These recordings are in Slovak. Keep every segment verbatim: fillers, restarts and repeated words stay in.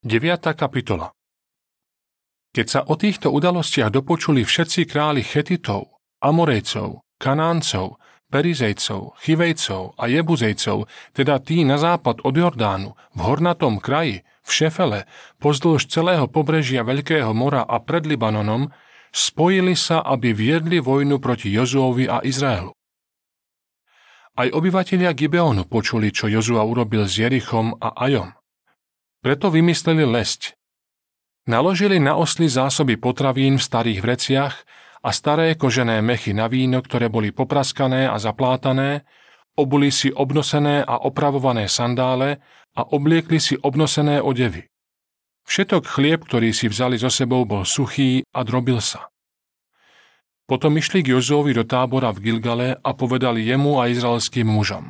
deviata kapitola. Keď sa o týchto udalostiach dopočuli všetci králi Chetitov, Amorejcov, Kanáncov, Perizejcov, Chivejcov a Jebuzejcov, teda tí na západ od Jordánu, v hornatom kraji, v Šefele, pozdĺž celého pobrežia Veľkého mora a pred Libanonom, spojili sa, aby viedli vojnu proti Jozuovi a Izraelu. Aj obyvatelia Gibeonu počuli, čo Jozua urobil s Jerichom a Ajom. Preto vymysleli lesť. Naložili na osly zásoby potravín v starých vreciach a staré kožené mechy na víno, ktoré boli popraskané a zaplátané, obuli si obnosené a opravované sandále a obliekli si obnosené odevy. Všetok chlieb, ktorý si vzali so sebou, bol suchý a drobil sa. Potom išli k Jozuovi do tábora v Gilgale a povedali jemu a izraelským mužom: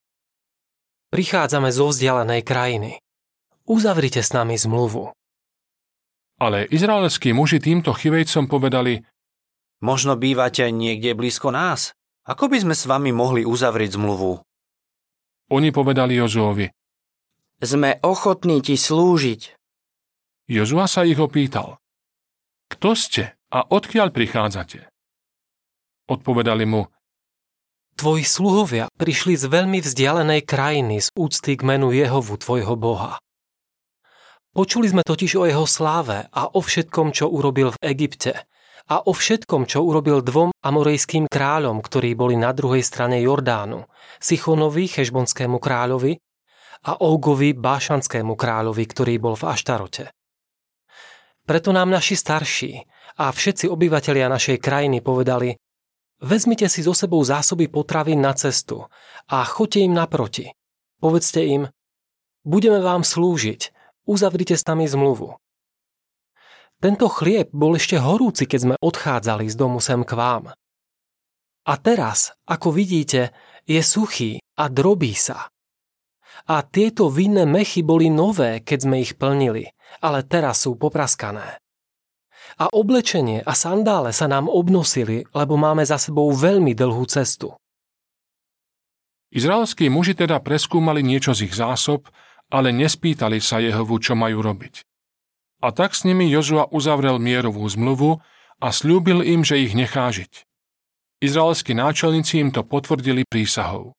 Prichádzame zo vzdialenej krajiny. Uzavrite s nami zmluvu. Ale izraelskí muži týmto Chivejcom povedali: Možno bývate niekde blízko nás? Ako by sme s vami mohli uzavrieť zmluvu? Oni povedali Jozuovi: Sme ochotní ti slúžiť. Jozua sa ich opýtal: Kto ste a odkiaľ prichádzate? Odpovedali mu: Tvoji sluhovia prišli z veľmi vzdialenej krajiny z úcty k menu Jehovu, tvojho Boha. Počuli sme totiž o jeho sláve a o všetkom, čo urobil v Egypte a o všetkom, čo urobil dvom amorejským kráľom, ktorí boli na druhej strane Jordánu, Sichonovi, Chešbonskému kráľovi a Ógovi, Bášanskému kráľovi, ktorý bol v Aštarote. Preto nám naši starší a všetci obyvatelia našej krajiny povedali: Vezmite si so sebou zásoby potravín na cestu a choďte im naproti. Povedzte im: Budeme vám slúžiť, uzavrite s nami zmluvu. Tento chlieb bol ešte horúci, keď sme odchádzali z domu sem k vám. A teraz, ako vidíte, je suchý a drobí sa. A tieto vinné mechy boli nové, keď sme ich plnili, ale teraz sú popraskané. A oblečenie a sandále sa nám obnosili, lebo máme za sebou veľmi dlhú cestu. Izraelskí muži teda preskúmali niečo z ich zásob, ale nespýtali sa Jehovu, čo majú robiť. A tak s nimi Jozua uzavrel mierovú zmluvu a sľúbil im, že ich nechá žiť. Izraelskí náčelníci im to potvrdili prísahou.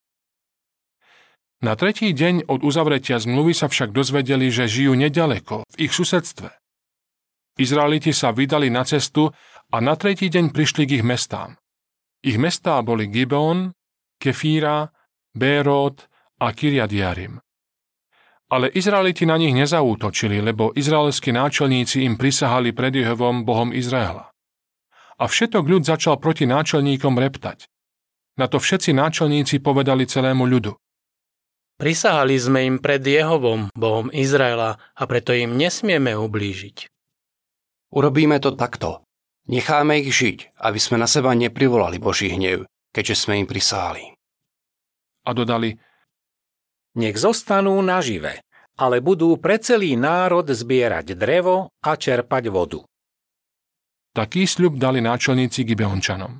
Na tretí deň od uzavretia zmluvy sa však dozvedeli, že žijú neďaleko, v ich susedstve. Izraeliti sa vydali na cestu a na tretí deň prišli k ich mestám. Ich mestá boli Gibeon, Kefíra, Bérot a Kirjat Jearim. Ale Izraeliti na nich nezaútočili, lebo izraelskí náčelníci im prisahali pred Jehovom, Bohom Izraela. A všetok ľud začal proti náčelníkom reptať. Na to všetci náčelníci povedali celému ľudu: Prisahali sme im pred Jehovom, Bohom Izraela, a preto im nesmieme ublížiť. Urobíme to takto. Necháme ich žiť, aby sme na seba neprivolali Boží hnev, keďže sme im prisahali. A dodali: Nech zostanú nažive, ale budú pre celý národ zbierať drevo a čerpať vodu. Taký sľub dali náčelníci Gibeončanom.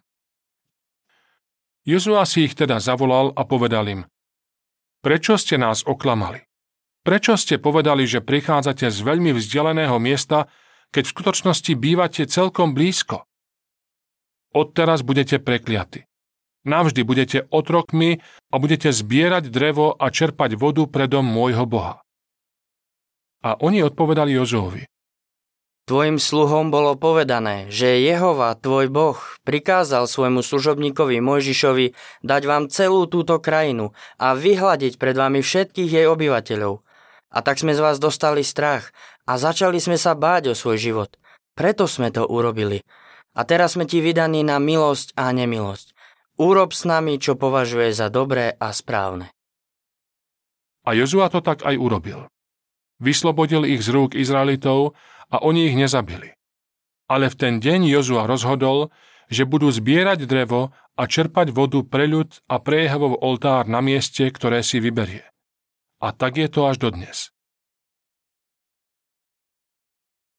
Jozua si ich teda zavolal a povedal im: Prečo ste nás oklamali? Prečo ste povedali, že prichádzate z veľmi vzdialeného miesta, keď v skutočnosti bývate celkom blízko? Odteraz budete prekliaty. Navždy budete otrokmi a budete zbierať drevo a čerpať vodu pre dom môjho Boha. A oni odpovedali Jozuovi: Tvojim sluhom bolo povedané, že Jehova, tvoj Boh, prikázal svojmu služobníkovi Mojžišovi dať vám celú túto krajinu a vyhľadiť pred vami všetkých jej obyvateľov. A tak sme z vás dostali strach a začali sme sa báť o svoj život. Preto sme to urobili. A teraz sme ti vydaní na milosť a nemilosť. Urob s nami, čo považuje za dobré a správne. A Jozua to tak aj urobil. Vyslobodil ich z rúk Izraelitov a oni ich nezabili. Ale v ten deň Jozua rozhodol, že budú zbierať drevo a čerpať vodu pre ľud a pre Jehovov oltár na mieste, ktoré si vyberie. A tak je to až dodnes.